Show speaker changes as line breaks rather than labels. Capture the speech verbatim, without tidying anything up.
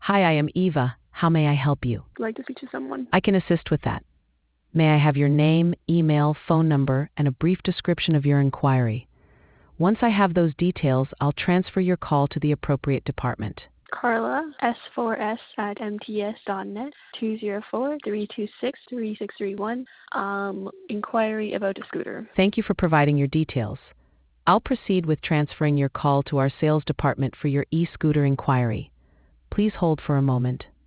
Hi, I am Eva. How may I help you?
I'd like to speak to someone.
I can assist with that. May I have your name, email, phone number, and a brief description of your inquiry? Once I have those details, I'll transfer your call to the appropriate department.
Carla, S four S at M T S dot net, two zero four, three two six, three six three one. Um, inquiry about a scooter.
Thank you for providing your details. I'll proceed with transferring your call to our sales department for your e-scooter inquiry. Please hold for a moment.